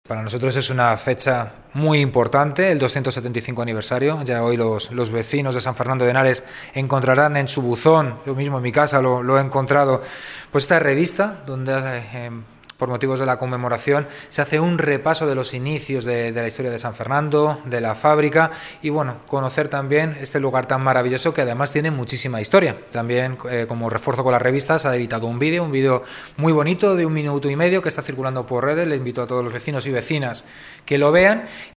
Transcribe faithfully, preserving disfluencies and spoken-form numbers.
Para nosotros es una fecha muy importante, el doscientos setenta y cinco aniversario. Ya hoy los, los vecinos de San Fernando de Henares encontrarán en su buzón, yo mismo en mi casa lo, lo he encontrado, pues esta revista donde eh, por motivos de la conmemoración se hace un repaso de los inicios de, de la historia de San Fernando, de la fábrica y bueno, conocer también este lugar tan maravilloso que además tiene muchísima historia. También eh, como refuerzo con las revistas se ha editado un vídeo, un vídeo muy bonito de un minuto y medio que está circulando por redes. Le invito a todos los vecinos y vecinas que lo vean